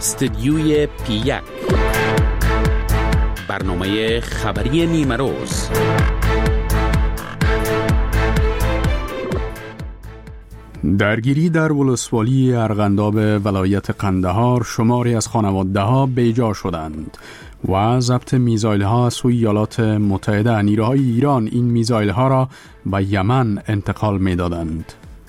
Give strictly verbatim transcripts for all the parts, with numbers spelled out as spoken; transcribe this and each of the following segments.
استدیوی پی یک، برنامه خبری نیمه روز. درگیری در ولسوالی ارغنداب ولایت قندهار، شماری از خانواده ها بیجا شدند و ضبط میزایل ها سوی ایالات متحده. نیروهای ایران این میزایل ها را به یمن انتقال می دادند.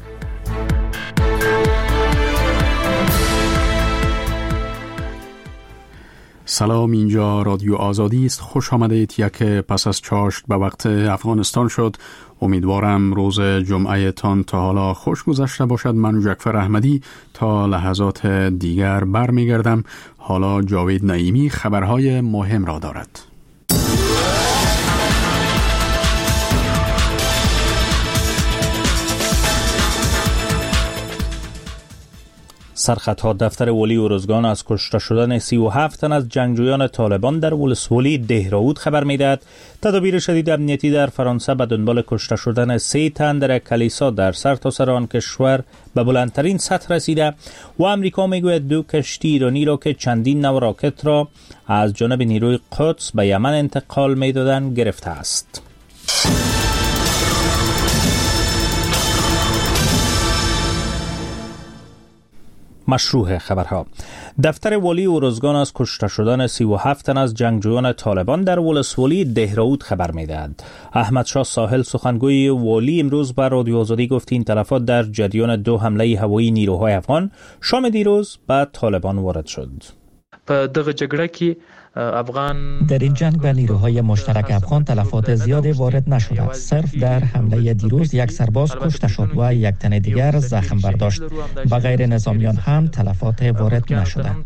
سلام، اینجا رادیو آزادی است. خوش آمدید. یک پس از چاشت به وقت افغانستان شد. امیدوارم روز جمعه تان تا حالا خوش گذشته باشد. من جعفر احمدی تا لحظات دیگر برمیگردم. حالا جاوید نعیمی خبرهای مهم را دارد. سرخطها دفتر ولی ارزگان از کشته شدن سی و هفت تن از جنگجویان طالبان در ولسوالی دهراود خبر می‌دهد. تدابیر شدید امنیتی در فرانسه به دنبال کشته شدن سه تن در کلیسا در سرتاسر آن کشور به بلندترین سطح رسیده و امریکا میگوید دو کشتی ایرانی را که چندین نوع راکت را از جانب نیروی قدس به یمن انتقال می‌دادند گرفته است. مشروع خبرها. دفتر ولی ارزگان از کشته شدن سی و هفت تن از جنگجویان طالبان در ولسوالی دهراود خبر می‌دهد. احمد شاه ساحل سخنگوی ولی امروز بر رادیو آزادی گفت این تلفات در جریان دو حمله هوایی نیروهای افغان شام دیروز به طالبان وارد شد. په دغه جګړه کې افغان در این جنگ به نیروهای مشترک افغان تلفات زیادی وارد نشده. صرف در حمله دیروز یک سرباز کشته شد و یک تن دیگر زخم برداشت. و غیر نظامیان هم تلفات وارد نشده.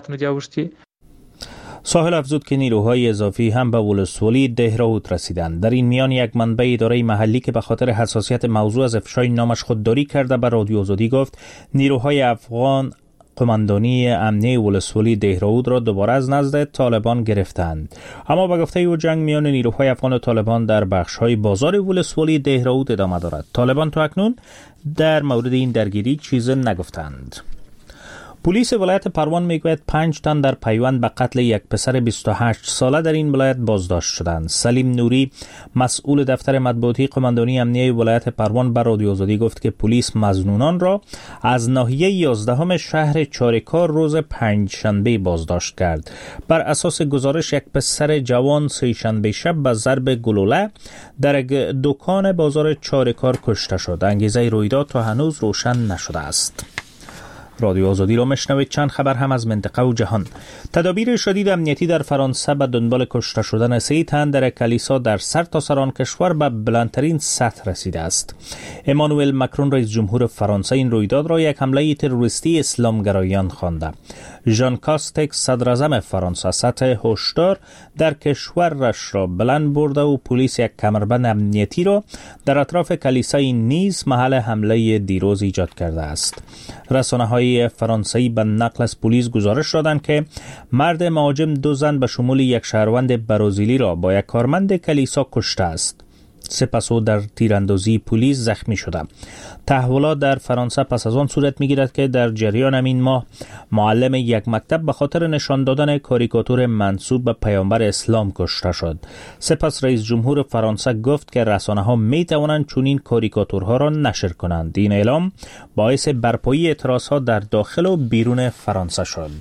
ساحل افزود که نیروهای اضافی هم به ولسوالی دهراود رسیدند. در این میان یک منبع اداره محلی که به خاطر حساسیت موضوع از افشای نامش خودداری کرده به رادیو آزادی گفت نیروهای افغان قماندانی امنیه ولسوالی دهراود را دوباره از نزد طالبان گرفتند. اما به گفته او جنگ میان نیروهای افغان و طالبان در بخش‌های بازار ولسوالی دهراود ادامه دارد. طالبان تا اکنون در مورد این درگیری چیزی نگفتند. پلیس ولایت پروان میگوید پنج تن در پیوند به قتل یک پسر بیست و هشت ساله در این ولایت بازداشت شدند. سلیم نوری مسئول دفتر مطبوعاتی قماندانی امنیه ولایت پروان بر رادیو آزادی گفت که پلیس مظنونان را از ناحیه یازدهم شهر چارکار روز پنج شنبه بازداشت کرد. بر اساس گزارش یک پسر جوان سه شنبه شب به ضرب گلوله در دکان بازار چارکار کشته شد. انگیزه رویداد تا هنوز روشن نشده است. رادیو آزادی را میشنوید. چند خبر هم از منطقه و جهان. تدابیر شدید امنیتی در فرانسه به دنبال کشته شدن سه تن در کلیسا در سرتاسر آن کشور به بلندترین سطح رسیده است. امانوئل مکرون رئیس جمهور فرانسه این رویداد را یک حمله تروریستی اسلامگرایان خوانده. ژان کاستکس صدر اعظم فرانسه سطح هشدار در کشورش را بلند برده و پلیس یک کمربند امنیتی را در اطراف کلیسای نیز محل حمله دیروز ایجاد کرده است. رسانه‌های فرانسوی به نقل از پلیس گزارش دادند که مرد مهاجم دو زن به شمول یک شهروند برازیلی را با یک کارمند کلیسا کشته است. سپس او در تیراندازی پلیس زخمی شده. تحولات در فرانسه پس از آن صورت می‌گیرد که در جریان همین ماه معلم یک مکتب به خاطر نشان دادن کاریکاتور منسوب به پیامبر اسلام کشته شد. سپس رئیس جمهور فرانسه گفت که رسانه‌ها می‌توانند چنین کاریکاتورها را نشر کنند. این اعلام باعث برپایی اعتراضات در داخل و بیرون فرانسه شد.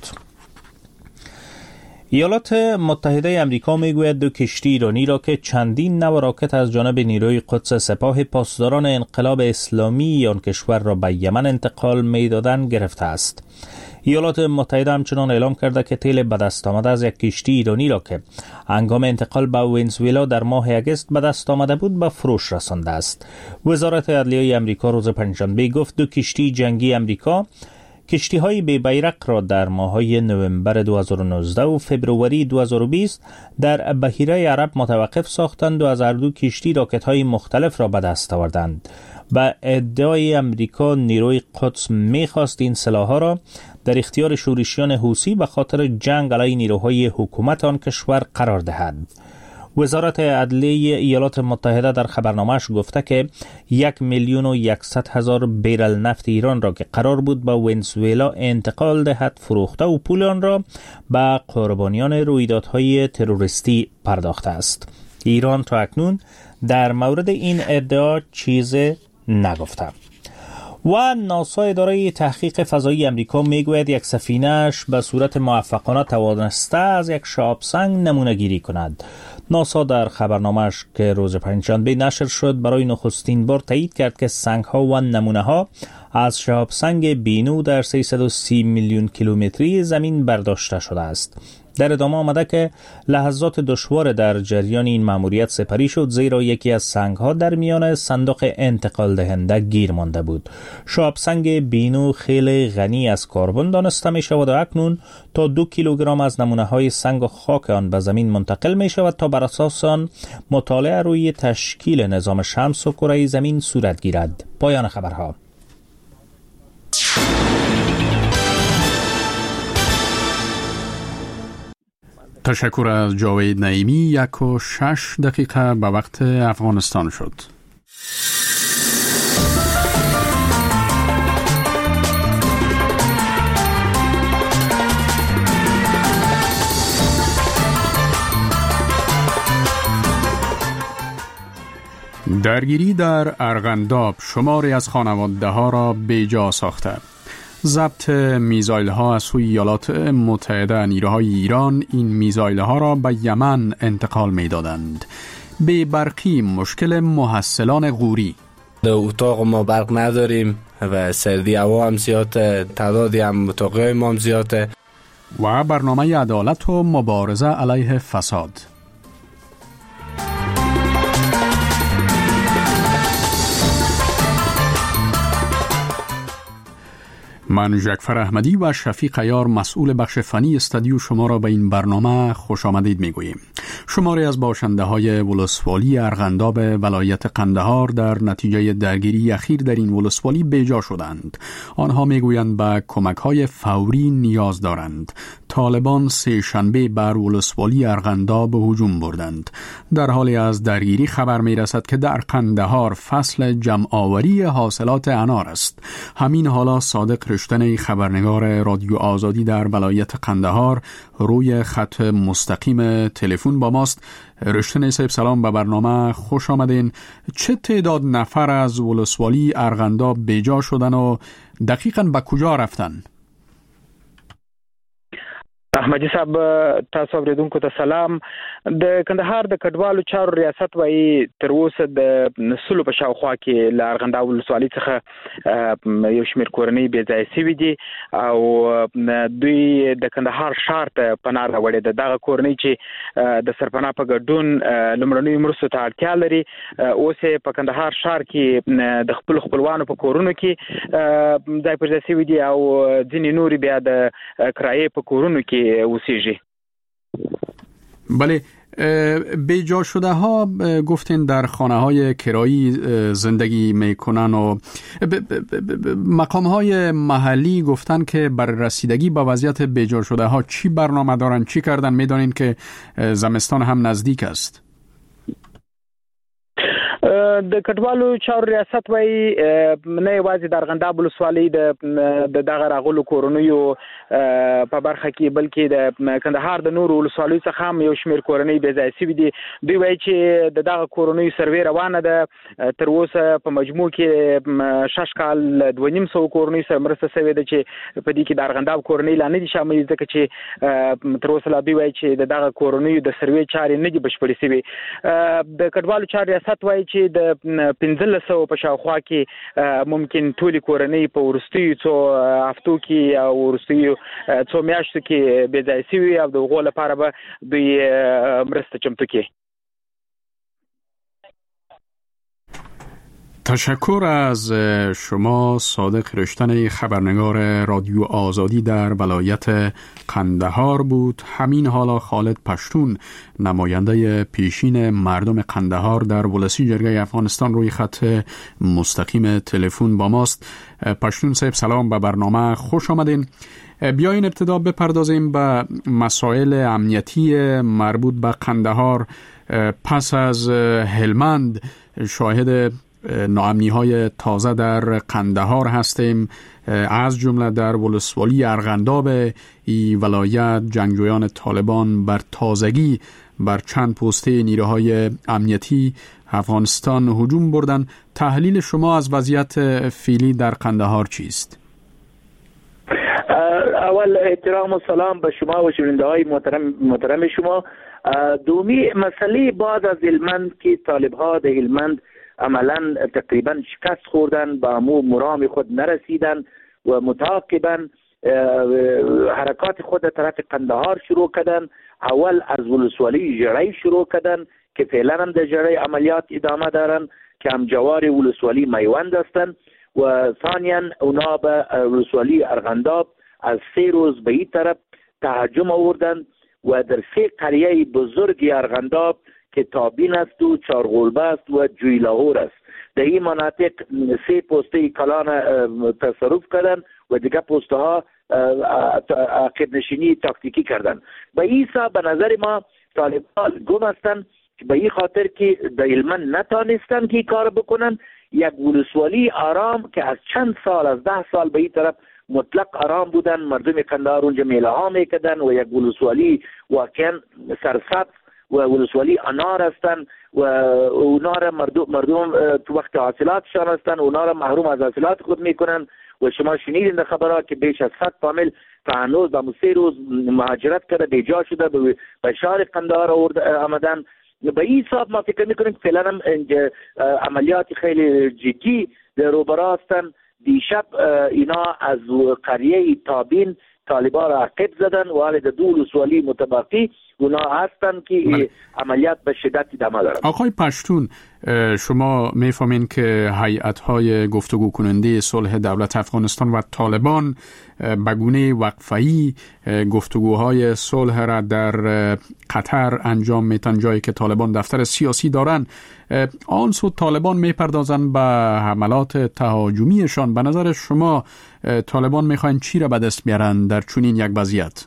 ایالات متحده آمریکا میگوید دو کشتی ایرانی را که چندین نوع راکت از جانب نیروی قدس سپاه پاسداران انقلاب اسلامی آن کشور را به یمن انتقال میدادند گرفته است. ایالات متحده همچنان اعلام کرده که تیل به دست آمده از یک کشتی ایرانی را که هنگام انتقال به ونزوئلا در ماه اگست به دست آمده بود به فروش رسانده است. وزارت عدلیه آمریکا روز پنجشنبه گفت دو کشتی جنگی آمریکا کشتی‌های بی بیرق را در ماه‌های نوامبر دو هزار و نوزده و فبروری دو هزار و بیست در بحیره عرب متوقف ساختند و از هر دو کشتی راکت‌های مختلف را به دست آوردند. با ادعای آمریکا نیروی قدس می‌خواست این سلاح‌ها را در اختیار شورشیان حوثی به خاطر جنگ علیه نیروهای حکومت آن کشور قرار دهد. وزارت عدلیه ایالات متحده در خبرنامه‌اش گفته که یک میلیون و یکصد هزار بیرل نفت ایران را که قرار بود به ونزوئلا انتقال دهد فروخته و پول آن را به قربانیان رویدادهای تروریستی پرداخته است. ایران تا اکنون در مورد این ادعا چیز نگفته. و ناسا اداره تحقیق فضایی امریکا میگوید یک سفینه‌اش به صورت موفقانه توانسته از یک شهاب‌سنگ نمونه گیری کند. ناسا در خبرنامه‌اش که روز پنجشنبه نشر شد برای نخستین بار تایید کرد که سنگ‌ها و نمونه‌ها از شهاب‌سنگ بینو در سیصد و سی میلیون کیلومتری زمین برداشته شده است. در ادامه آمده که لحظات دشوار در جریان این مأموریت سپری شد، زیرا یکی از سنگ‌ها در میان صندوق انتقال دهنده گیر مانده بود. شهاب‌سنگ بینو خیلی غنی از کربن دانسته می شود و اکنون تا دو کیلوگرم از نمونه‌های سنگ و خاک آن به زمین منتقل می شود تا بر اساس آن مطالعه روی تشکیل نظام شمس و کره زمین صورت گیرد. پایان خبرها. تشکر از جاوید نعیمی. یک و شش دقیقه به وقت افغانستان شد. درگیری در ارغنداب شماری از خانواده ها را بیجا ساخته. ضبط میزایل ها از سوی ایالات متحده نیروهای ایران این میزایل ها را به یمن انتقال می دادند. به برقی مشکل محصلان غوری. در اتاق ما برق نداریم و سردی هوا هم زیاده، تعدادی هم اتاقی ما هم زیاده. و برنامه عدالت و مبارزه علیه فساد. من جعفر احمدی و شفیق عیار مسئول بخش فنی استودیو شما را به این برنامه خوش آمدید می گوییم. شماری از باشنده های ولسوالی ارغنداب ولایت قندهار در نتیجه درگیری اخیر در این ولسوالی بیجا شدند. آنها می گویند به کمک های فوری نیاز دارند. طالبان سه شنبه بر ولسوالی ارغنداب هجوم بردند. در حالی از درگیری خبر می رسد که در قندهار فصل جمع آوری حاصلات انار است. همین حالا صادق رشتنی خبرنگار رادیو آزادی در ولایت قندهار روی خط مستقیم تلفن با ماست. رشتنی صاحب سلام، به برنامه خوش آمدین. چه تعداد نفر از ولسوالی ارغنداب بیجا شدن و دقیقاً به کجا رفتن؟ احمدی صاحب تاسو اوریدونکو ته سلام. د کندهار د کډوالو چارو ریاست وایي تر اوسه د نسلو په شاوخوا کې له ارغنداب ولسوالۍ څخه یو شمېر کورنۍ بې ځایه سوي دي او دوی د کندهار ښار ته پناه راوړې ده. دغه کورنۍ چې د سرپناه په ګډون لومړنیو مرستو ته اړتیا لري اوس یې په کندهار ښار کې د خپلو خپلوانو په کورونو کې ځای پر ځای سوي دي او ځینې نورې بیا د کرایې په کورونو کې وسیجی. بله، بیجا شده ها گفتین در خانه های کرایی زندگی میکنن و مقام های محلی گفتن که بر رسیدگی با وضعیت بیجا شده ها چی برنامه دارن، چی کردن؟ میدانین که زمستان هم نزدیک است. د کډوالو چارو ریاست وایي نه یوازې د ارغنداب ولسوالۍ د دغه راغلو کورنیو په برخه کې بلکې د کندهار د نورو ولسوالیو څخه هم یو شمېر کورنۍ بې ځایه سوي دي. دوی وایي چې د دغه کورنیو سروې روانه ده. تر اوسه په مجموع کې شش کال دوه نیم سوه کورنیو سره مرسته سوې ده چې په دې کې د ارغنداب کورنۍ لا نه دي شامل، ځکه چې تر اوسه لا دوی وایي چې د دغه کورنیو د سروې چارې نه دي بشپړې سوي. د کډوالو چارو ریاست وایي چې د پنځلس سوه په شاوخوا کې ممکن ټولې کورنۍ په وروستیو څو هفتو کې او وروستیو څو میاشتو کې بې ځایه سوي او د هغو لپاره به دوی مرسته چمتو کړي. تشکر از شما صادق رشتنی خبرنگار رادیو آزادی در ولایت قندهار بود. همین حالا خالد پشتون نماینده پیشین مردم قندهار در ولسی جرگه افغانستان روی خط مستقیم تلفن با ماست. پشتون صاحب سلام، به برنامه خوش آمدین. بیاین ابتدا بپردازیم به مسائل امنیتی مربوط به قندهار. پس از هلمند شاهد ناامنی های تازه در قندهار هستیم، از جمله در ولسوالی ارغنداب ای ولایت جنگجویان طالبان بر تازگی بر چند پسته نیروهای امنیتی افغانستان هجوم بردن. تحلیل شما از وضعیت فعلی در قندهار چیست؟ اول احترام و سلام به شما و شنونده های محترم محترم شما. دومی مسئله بعد از هلمند که طالب ها در هلمند عملا تقریبا شکست خوردن، با امو مرام خود نرسیدن و متعاقبا حرکات خود طرف قندهار شروع کردن. اول از ولسوالی جرعی شروع کردن که فعلا هم در جرعی عملیات ادامه دارن که هم جوار ولسوالی میوند هستند و ثانیا اونا به ولسوالی ارغنداب از سه روز به این طرف تهجم آوردن و در سه قریه بزرگ ارغنداب که تابین است و چارغولبه است و جویلاهور است، در این مناطق سه پسته کلان تصرف کردن و دیگه پسته ها عقب نشینی تاکتیکی کردن. به این حساب به نظر ما طالبان گم هستند به این خاطر که در هلمند نتانستن که کار بکنن. یک ولسوالی آرام که از چند سال از ده سال به این طرف مطلق آرام بودن، مردم قندهار اونجا میله ها میکردن و یک ولسوالی واقعا سرسبز و ولسوالی انار هستن و اونا را مردم, مردم تو وقت حاصلاتشان هستن، اونا را محروم از حاصلات خود میکنن و شما شنیدین در خبرات که بیش از صد فامیل تا هنوز با سه روز مهاجرت کرده بیجا شده به شهر قندهار آمدن. به این حساب ما فکر میکنیم که فعلا هم عملیات خیلی جدی در روبرا هستن. دیشب اینا از قریه تابین طالبان را عقب زدن و حال در دو ولسوالی متبقی اونا هستن که من... عملیات به شدت ادامه دارن. آقای پشتون، شما میفهمین که هیئت‌های گفتگو کننده صلح دولت افغانستان و طالبان به گونه وقفه‌ای گفتگوهای صلح را در قطر انجام میتن، جایی که طالبان دفتر سیاسی دارن. آن سو طالبان میپردازن به حملات تهاجمیشان. به نظر شما طالبان میخواین چی را به دست بیارن در چنین یک وضعیت؟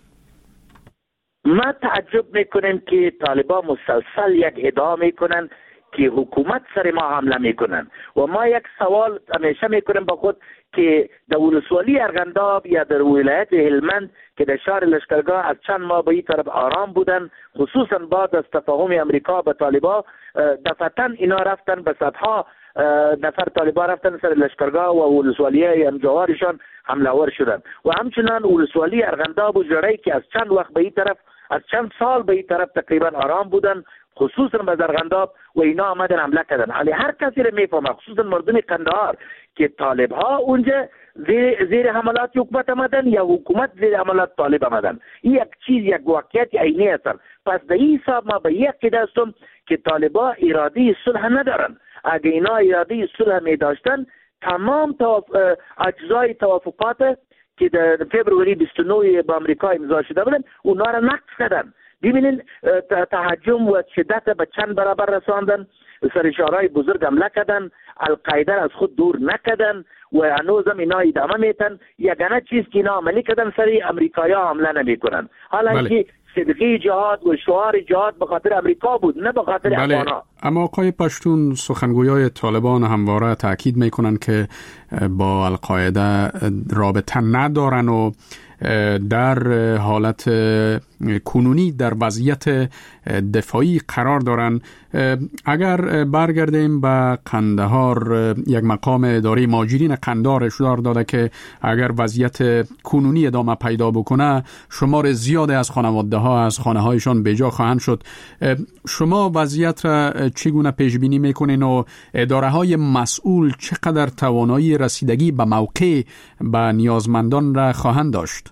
ما تعجب میکنیم که طالبان مسلسل یک ادعا میکنن که حکومت سر ما حمله میکنن و ما یک سوال همیشه میکنیم با خود که در ولسوالی ارغنداب یا در ولایت هلمند که در شهر لشکرگاه از چند ماه به این طرف آرام بودن، خصوصا بعد از تفاهم امریکا به طالبان دفعتا اینا رفتن به صدها نفر طالبان رفتن سر لشکرگاه و ولسوالی همجوارشان حمله ور شدن و همچنان ولسوالی ارغنداب و جرعی که از چند وقت به این طرف از چند سال به این طرف تقریبا آرام بودن، خصوصا به ارغنداب و اینا آمدن حمله کردن. ولی هر کسی رو میفهمه خصوصا مردم قندهار که طالب ها اونجا زیر زیر حملات حکومت آمدن یا حکومت زیر حملات طالب آمدن. این یک چیز یک واقعیت عینی است. پس به این حساب ما به یک عقیده هستم که طالبان اراده صلح ندارن. اگه اینا اراده صلح می داشتن تمام توف... اجزای توافقات که در فبروری بیست و نه با امریکا امضا شده بودن اونا را نقض کردن. ببینین تهجم و شدت به چند برابر رساندن، سر شهرهای بزرگ حمله کردن، القاعده از خود دور نکردن و هنوز هم اینا ادامه میتن. یگانه چیز که اینا عملی کردن سر امریکایی ها حمله نمیکنن. حالا اینکه صدقه جهاد و شعار جهاد به خاطر امریکا بود نه به خاطر افغانا. اما آقای پشتون، سخنگویای طالبان همواره تاکید میکنن که با القاعده رابطه ندارن و در حالت کنونی در وضعیت دفاعی قرار دارن. اگر برگردیم به قندهار، یک مقام اداره مهاجرین قندهار هشدار داده که اگر وضعیت کنونی ادامه پیدا بکنه شمار زیادی از خانواده ها از خانه هایشان به جا خواهند شد. شما وضعیت را چگونه پیش بینی میکنین و اداره های مسئول چقدر توانایی رسیدگی به موقع به نیازمندان را خواهند داشت؟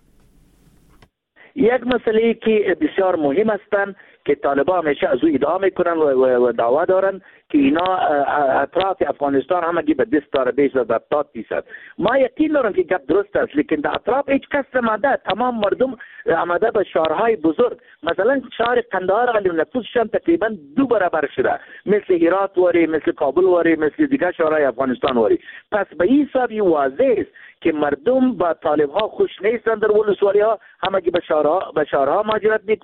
یک مسئله که بسیار مهم هستند که طالبان همیشه از او ادعا میکنن و, و, و دعوا دارن که اینا اطراف افغانستان همگی به دست داره بیش از هفتاد درصد. ما یقین دارم که گپ درست است، لیکن در اطراف هیچ کس آمده، تمام مردم آمده به شهرهای بزرگ. مثلا شهر قندهار ولی نفوسشان تقریبا دو برابر شده، مثل هرات واری، مثل کابل واری، مثل دیگر شهرهای افغانستان واری. پس به این حساب واضح است که مردم با طالب ها خوش نیستند. در ولسوالی ها همگی به شهرها به شهرها مهاجرت میکنند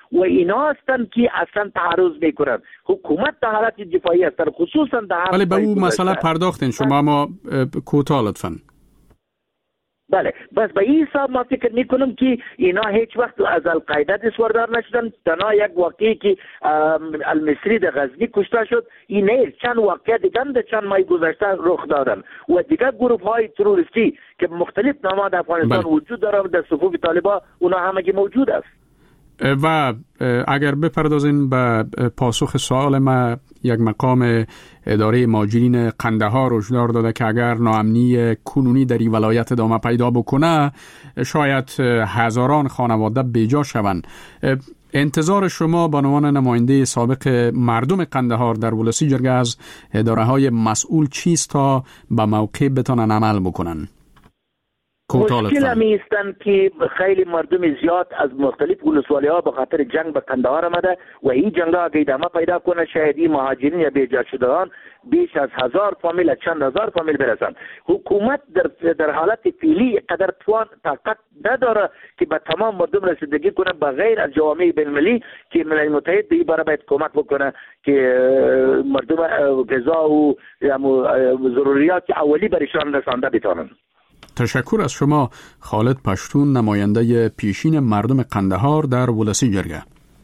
و اینا هستند که اصلا تعرض میکنند. حکومت در حالت دفاعی هستند، خصوصا در ولی به اون مسئله پرداختین شما، ما کوتاه لطفاً. بله، بس به این حساب ما فکر میکنم که اینا هیچ وقت از القاعده دستوردار نشدن. تنها یک واقعی که المصری در غزنی کشته شد، این نیست، چند واقعه دیگه در چند ماه گذشته رخ دادن و دیگه گروه های تروریستی که مختلف نام‌ها در افغانستان بله. وجود داره، در صفوف طالبان اونا همگی موجود است. و اگر بپردازین به پاسخ سوال ما، یک مقام اداره مهاجرین قندهار هشدار داده که اگر ناامنی کنونی در این ولایت ادامه پیدا بکنه شاید هزاران خانواده بیجا شوند. انتظار شما به عنوان نماینده سابق مردم قندهار در ولسی جرگه از اداره های مسئول چیست تا به موقع بتونن عمل بکنن؟ مشکل همی استن که خیلی مردم زیاد از مختلف ولسوالی ها به خاطر جنگ به قندهار آمده و این جنگ ها اگه ادامه پیدا کنه شاید این مهاجرین یا بیجا شدگان بیش از هزار فامیل، چند هزار فامیل برسند. حکومت در در حالت فعلی قدر توان طاقت نداره که به تمام مردم رسیدگی کنه بغیر از جوامع بین المللی که ملل متحد به این باره باید کمک بکنه که مردم غذا و ضروریات اولی برشان رسانده بتونن. تشکر از شما خالد پشتون، نماینده پیشین مردم قندهار در ولسی جرگه.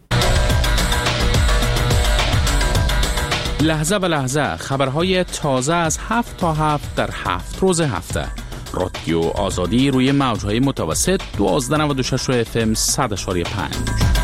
لحظه به لحظه خبرهای تازه از هفت تا هفت در هفت روز هفته. رادیو آزادی روی موجهای متوسط دوازده نود و شش اف ام صد اشاری پنج.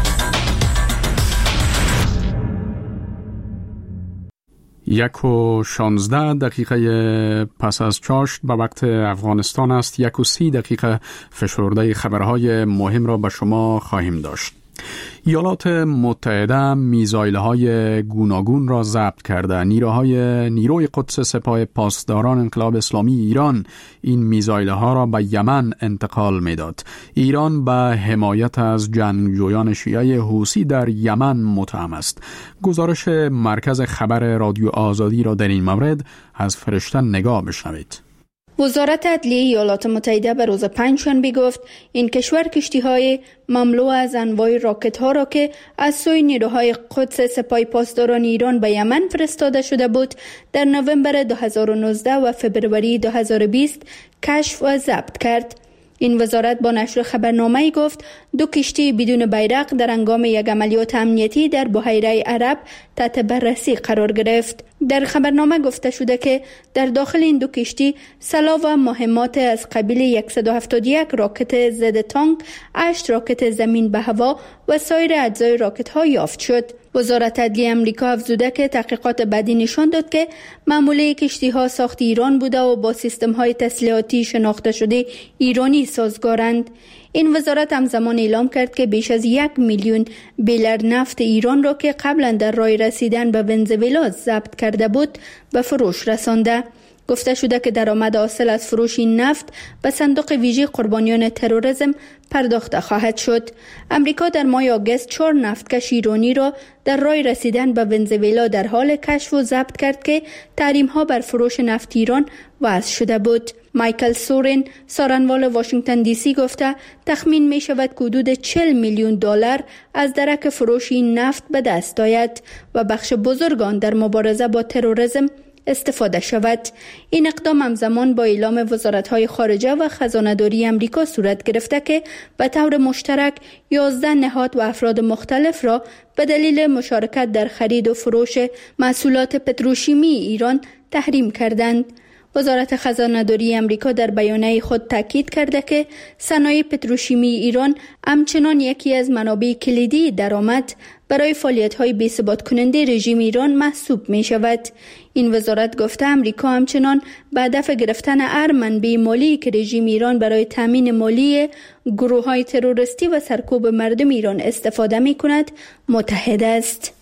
یک و شانزده دقیقه پس از چاشت به وقت افغانستان است. یک و سی دقیقه فشرده خبرهای مهم را به شما خواهیم داشت. ایالات متحده میزایل‌های گوناگون را ضبط کرده. نیروهای نیروی قدس سپاه پاسداران انقلاب اسلامی ایران این میزایل‌ها را به یمن انتقال می‌داد. ایران به حمایت از جنگجویان شیعه حوثی در یمن متهم است. گزارش مرکز خبر رادیو آزادی را در این مورد از فرشته نگاه بشنوید. وزارت عدلیه ایالات متحده به روز پنجشنبه گفت این کشور کشتی‌های مملو از انواع راکت‌ها را که از سوی نیروهای قدس سپاه پاسداران ایران به یمن فرستاده شده بود در نوامبر دو هزار و نوزده و فبروری دو هزار و بیست کشف و ضبط کرد. این وزارت با نشر خبرنامه‌ای گفت دو کشتی بدون بیرق در هنگام یک عملیات امنیتی در بحیره عرب تحت بررسی قرار گرفت. در خبرنامه گفته شده که در داخل این دو کشتی سلاح و مهمات از قبیل صد و هفتاد و یک راکت ضد تانک، هشت راکت زمین به هوا و سایر اجزای راکت ها یافت شد. وزارت عدلیه امریکا افزوده که تحقیقات بعدی نشان داد که معموله کشتی ها ساخت ایران بوده و با سیستم های تسلیحاتی شناخته شده ایرانی سازگارند. این وزارت همزمان اعلام کرد که بیش از یک میلیون بیلر نفت ایران را که قبلا در راه رسیدن به ونزوئلا ضبط کرده بود به فروش رسانده. گفته شده که درآمد حاصل از فروش این نفت به صندوق ویژه قربانیان تروریسم پرداخته خواهد شد. امریکا در ماه آگوست چهار نفتکش ایرانی را در راه رسیدن به ونزوئلا در حال کشف و ضبط کرد که تحریم‌ها بر فروش نفت ایران وضع شده بود. مایکل سورن، سارنوال واشنگتن دی سی گفته تخمین می شود که حدود چهل میلیون دلار از درک فروش این نفت به دست آید و بخش بزرگ آن در مبارزه با تروریسم استفاده شود. این اقدام همزمان با اعلام وزارت‌های خارجه و خزانه‌داری امریکا صورت گرفته که به طور مشترک یازده نهاد و افراد مختلف را به دلیل مشارکت در خرید و فروش محصولات پتروشیمی ایران تحریم کردند. وزارت خزانه‌داری امریکا در بیانیه خود تاکید کرده که صنایع پتروشیمی ایران همچنان یکی از منابع کلیدی درآمد برای فعالیت‌های بی‌ثبات کننده رژیم ایران محسوب می‌شود. این وزارت گفته امریکا همچنان به هدف گرفتن هر منبع مالی که رژیم ایران برای تامین مالی گروه‌های تروریستی و سرکوب مردم ایران استفاده می‌کند متحد است.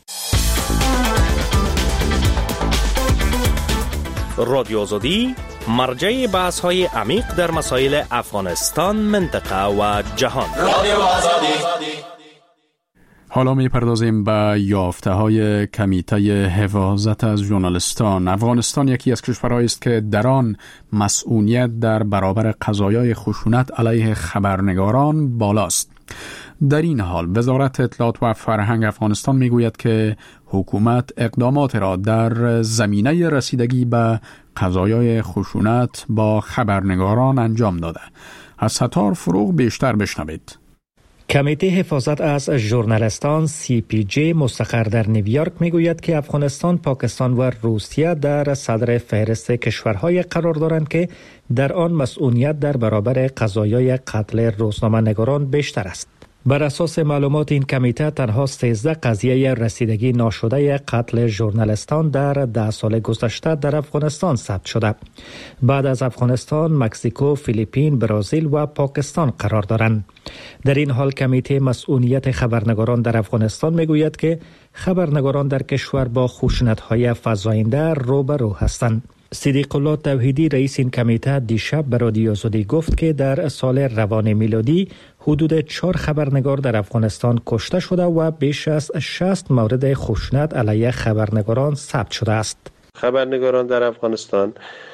رادیو آزادی مرجع بحث های عمیق در مسائل افغانستان، منطقه و جهان. رادیو آزادی. حالا می پردازیم به یافته های کمیته حفاظت از ژورنالیستان. افغانستان یکی از کشورهایی است که در آن مسئولیت در برابر قضایای خشونت علیه خبرنگاران بالاست. در این حال وزارت اطلاعات و فرهنگ افغانستان میگوید که حکومت اقدامات را در زمینه رسیدگی به قضایای خشونت با خبرنگاران انجام داده. از ستار فروغ بیشتر بشنوید. کمیته حفاظت از ژورنالیستان سی پی جی مستقر در نیویورک میگوید که افغانستان، پاکستان و روسیه در صدر فهرست کشورهای قرار دارند که در آن مسئولیت در برابر قضایای قتل روزنامه‌نگاران بیشتر است. بر اساس معلومات این کمیته تنها سیزده قضیه رسیدگی ناشده قتل ژورنالیستان در ده سال گذشته در افغانستان ثبت شده. بعد از افغانستان، مکزیکو، فیلیپین، برزیل و پاکستان قرار دارند. در این حال کمیته مسئولیت خبرنگاران در افغانستان میگوید که خبرنگاران در کشور با خشونت‌های فزاینده روبرو هستند. صدیق الله توحیدی رئیس این کمیته دیشب به رادیو آزادی گفت که در سال روان میلادی حدود چهار خبرنگار در افغانستان کشته شده و بیش از شصت مورد خشونت علیه خبرنگاران ثبت شده است. خبرنگاران در افغانستان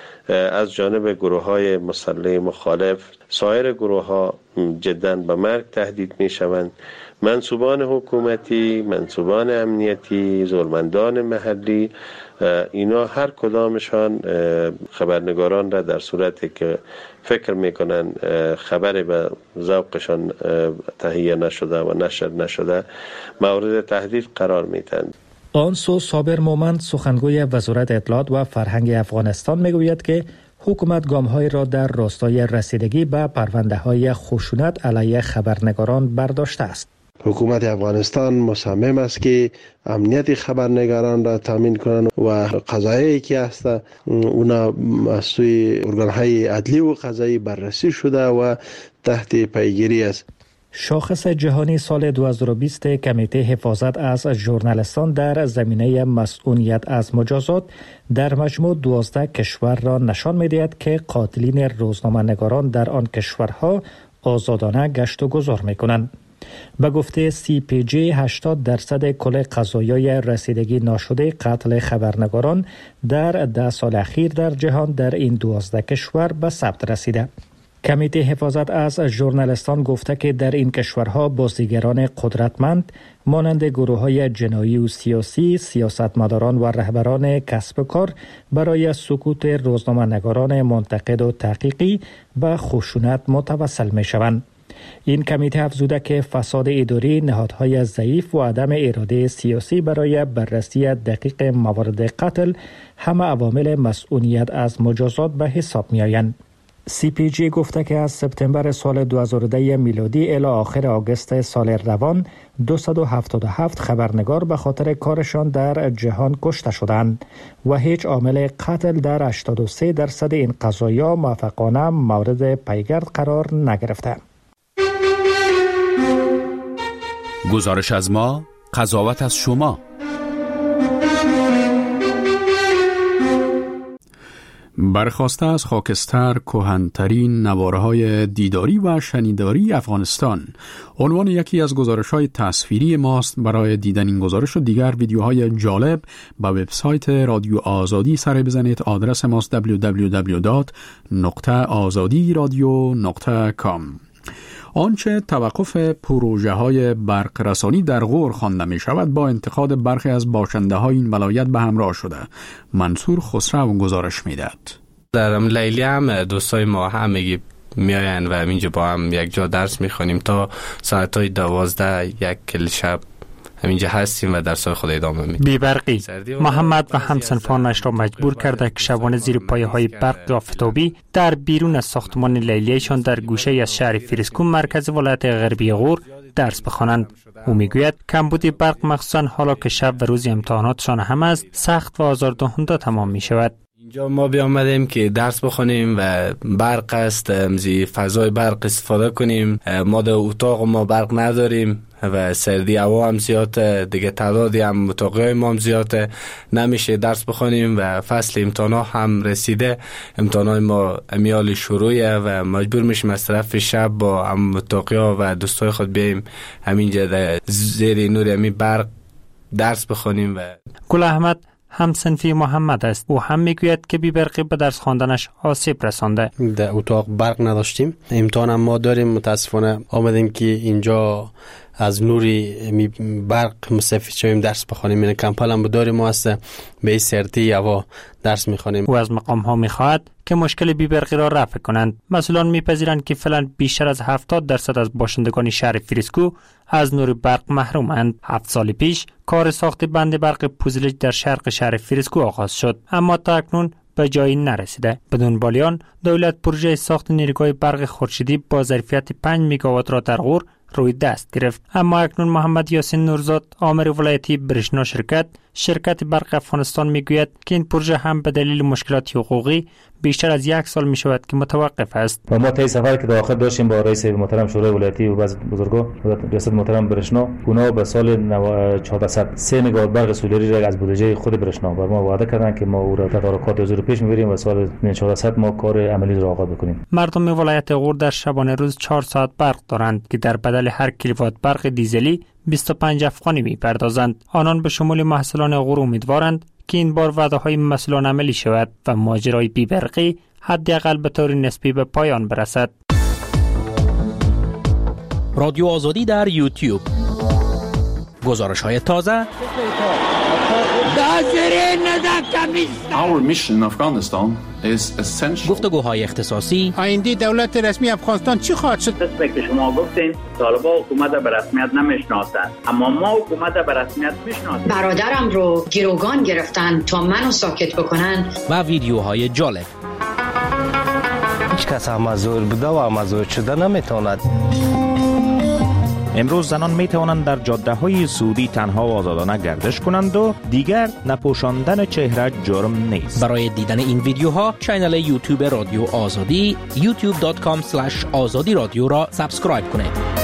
از جانب گروه‌های مسلح مخالف، سایر گروه‌ها جداً به مرگ تهدید می‌شوند. منصوبان حکومتی، منصوبان امنیتی، زورمندان محلی، اینا هر کدامشان خبرنگاران را در صورتی که فکر میکنن خبری به ذوقشان تهیه نشده و نشر نشده مورد تهدید قرار میدن. آنسو صابر مومند، سخنگوی وزارت اطلاعات و فرهنگ افغانستان میگوید که حکومت گام‌های را در راستای رسیدگی به پرونده‌های خشونت علیه خبرنگاران برداشته است. حکومت افغانستان مصمم است که امنیت خبرنگاران را تامین کنند و قضایایی که هست اونا از سوی ارگان‌های عدلی و قضایی بررسی شده و تحت پیگیری است. شاخص جهانی سال دو هزار و بیست کمیته حفاظت از ژورنالیستان در زمینه مسئولیت از مجازات در مجموع دوازده کشور را نشان می‌دهد که قاتلین روزنامه‌نگاران در آن کشورها آزادانه گشت و گذار می‌کنند. به گفته سی پی جی هشتاد درصد کل قضایای رسیدگی ناشده قتل خبرنگاران در ده سال اخیر در جهان در این دوازده کشور به ثبت رسیده. کمیته حفاظت از ژورنالیستان گفته که در این کشورها بازیگران قدرتمند مانند گروه‌های جنایی و سیاسی، سیاستمداران و رهبران کسب و کار برای سکوت روزنامه‌نگاران منتقد و تحقیقی به خشونت متوسل می‌شوند. این کمیته افزوده که فساد اداری، نهادهای ضعیف و عدم اراده سیاسی برای بررسی دقیق موارد قتل همه عوامل مسئولیت از مجازات به حساب می آیند. سی پی جی گفته که از سپتامبر سال دو هزار و ده میلادی الی آخر آگوست سال روان دویست و هفتاد و هفت خبرنگار به خاطر کارشان در جهان کشته شدند و هیچ عامل قتل در هشتاد و سه درصد این قضایا موفقانه مورد پیگرد قرار نگرفته. گزارش از ما، قضاوت از شما. برخاسته از خاکستر کهن‌ترین نواره‌های دیداری و شنیداری افغانستان عنوان یکی از گزارش‌های تصویری ماست. برای دیدن این گزارش و دیگر ویدیوهای جالب به وبسایت رادیو آزادی سر بزنید. آدرس ماست دبلیو دبلیو دبلیو دات آزادی رادیو دات کام. آنچه توقف پروژه های برق رسانی در غور خوانده می شود با انتقاد برخی از باشنده های این ولایت به همراه شده. منصور خسرو گزارش می دهد. در لیلی هم دوستای ما همگی می آین و اینجا با هم یک جا درس می خوانیم تا ساعت های دوازده یک کل شب همینجا هستیم و درس خود ادامه میدیم. بی‌برقی محمد و همسنفانش را مجبور کرده که شبانه زیر پایه های برق آفتابی در بیرون از ساختمان لیلیشان در گوشه از شهر فریسکون مرکز ولایت غربی غور درس بخوانند. او میگوید کمبود برق مخصوصا حالا که شب و روز امتحاناتشان هم است سخت و آزاردهنده تمام می شود. اینجا ما بیامدیم که درس بخونیم و برق است، امزی فضای برق استفاده کنیم. ما در اتاق ما برق نداریم و سردی هوا هم زیاده، دیگه تعدادی هم اتاقای ما هم زیاده، نمیشه درس بخونیم و فصل امتحانا هم رسیده. امتحانای ما امیال شروعه و مجبور میشیم از طرف شب با هم اتاقیا و دوستای خود بیاییم همینجا زیر نور امی برق درس بخونیم. و گل احمد همسنفی محمد است. او هم میگوید که بی‌برقی به درس خواندنش آسیب رسانده. در اتاق برق نداشتیم، امتحان هم ما داریم، متاسفانه آمدیم که اینجا از نوری برق مستفید شویم درس بخوانیم. این کمپل هم داریم ما هست به سرتی هوا درس میخوانیم. او از مقام ها میخواهد که مشکل بی‌برقی را رفع کنند. مسئولان میپذیرند که فعلا بیشتر از هفتاد درصد از باشندگان شهر فریسکو از نور برق محرومند. هفت سال پیش کار ساخت بند برق پوزلج در شرق شهر فریسکو آغاز شد، اما تا اکنون به جایی نرسیده. بدون بالیان دولت پروژه ساخت نیروگاه برق خورشیدی با ظرفیت پنج مگاوات را در غور روی دست گرفت، اما اکنون محمد یاسین نورزاد آمر ولایتی برشنا شرکت شرکت برق افغانستان میگوید که این پروژه هم به دلیل مشکلات حقوقی بیشتر از یک سال می شود که متوقف است. و ما طی سفر که داخل داشتیم با رئیس محترم شورای ولایتی و بعض بزرگا ریاست محترم برشنا، اونا به سال چهارصد سه مگاوات برق سولری را از بودجه خود برشنا بر ما وعده کردن که ما او را تدارکات از رو پیش میبریم و سال چهارصد ما کار عملی را آغاز بکنیم. مردم ولایت غور در شبانه روز چهار ساعت برق دارند که در بدل هر کیلووات برق دیزلی بیست و پنج افغانی میپردازند. آنان به شمول محصولان غور امیدوارند که این بار وعده های مسئولان عملی شود و ماجرای بی‌برقی حداقل به طور نسبی به پایان برسد. رادیو آزادی در یوتیوب، گزارش های تازه. گفتگوهای اختصاصی. آینده دولت رسمی افغانستان چی خواهد شد؟ قسمی که شما گفتین طالبان حکومت به رسمیت نمیشناسند، اما ما حکومت به رسمیت میشناسیم. برادرم رو گروگان گرفتن تا منو ساکت بکنن. و ویدیوهای جالب. هیچ کس مزور بوده و مزور شده نمیتواند. امروز زنان می توانند در جاده های سعودی تنها و آزادانه گردش کنند و دیگر نپوشاندن چهره جرم نیست. برای دیدن این ویدیوها کانال یوتیوب رادیو آزادی یوتیوب دات کام اسلش آزادی رادیو را سابسکرایب کنید.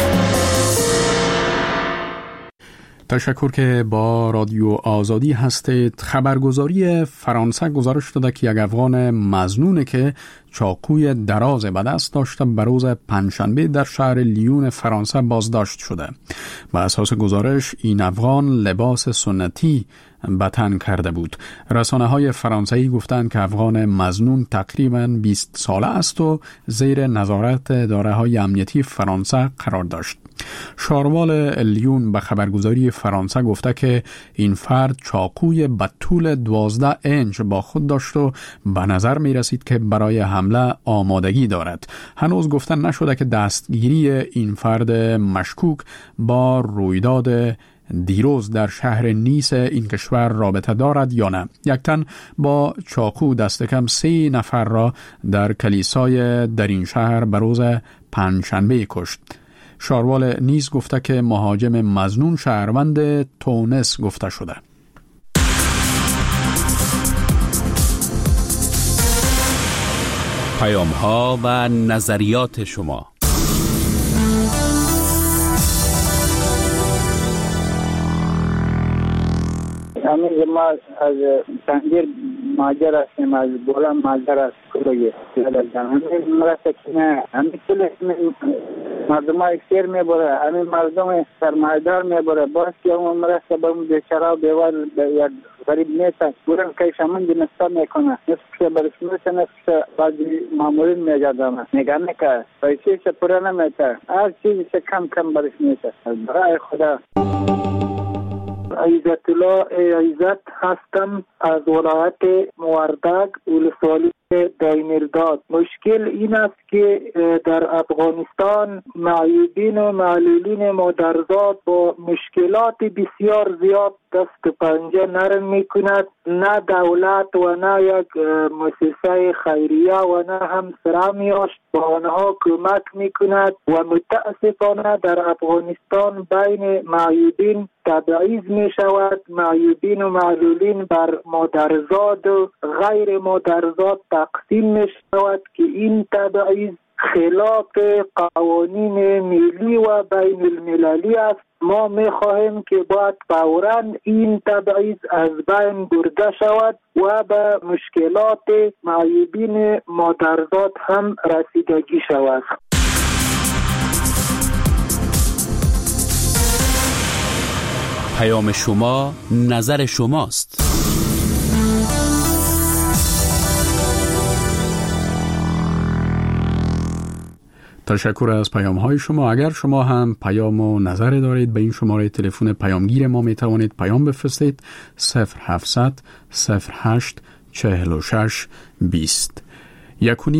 تشکر که با رادیو آزادی هستید. خبرگزاری فرانسه گزارش داده که یک افغان مظنون که چاقوی دراز به دست داشته به روز پنجشنبه در شهر لیون فرانسه بازداشت شده. بر اساس گزارش این افغان لباس سنتی به تن کرده بود. رسانه های فرانسوی گفتند که افغان مظنون تقریباً بیست ساله است و زیر نظارت اداره های امنیتی فرانسه قرار داشت. شاروال لیون به خبرگزاری فرانسه گفته که این فرد چاقوی به طول دوازده اینچ با خود داشت و به نظر می رسید که برای حمله آمادگی دارد. هنوز گفتن نشده که دستگیری این فرد مشکوک با رویداد دیروز در شهر نیس این کشور رابطه دارد یا نه. یک تن با چاقو دست کم سه نفر را در کلیسای در این شهر به روز پنجشنبه کشت. شاروال نیز گفته که مهاجم مظنون شهروند تونس گفته شده. پیام ها و نظریات شما. همین ما از تنگیر ماجر هستیم، از بولا ماجر است کلوی همین مرسه که نه همین کل مردم های اکسیر می بره، همین مردم سرمایدار می بره، باز که همون مرسه به اون بیچاره و بیوار یا غریب نیست بورن کهش همون دینستا میکنه، نصف برسمیت نصف بازی معمولین میگردم نگانه که پیسی چه پره نمیته، هر چیزی چه کم کم برسمیت برای خدا. عزت الله عزت هستم از ولایت موردک ولسوالی دایمیرداد. مشکل این است که در افغانستان معیوبین و معلولین مادرزاد با مشکلات بسیار زیاد دست پنجه نرم می کند. نه دولت و نه یک مؤسسه خیریه و نه هم سرامیاش با آنها کمک می کند و متاسفانه در افغانستان بین معیوبین تبعیض می شود. معیوبین و معلولین بر مادرزاد و غیر مادرزاد تقسیم می شود که این تبعیض خلاف قوانین ملی و بین المللی است. ما می خواهیم که باید فوراً این تبعیض از بین برده شود و به مشکلات معیوبین مادرزاد هم رسیدگی شود. پیام شما نظر شماست. تشکر از پیام های شما. اگر شما هم پیام و نظر دارید به این شماره تلفن پیامگیر ما می توانید پیام بفرستید صفر هفتصد صفر هشت چهل و شش بیست. یکونی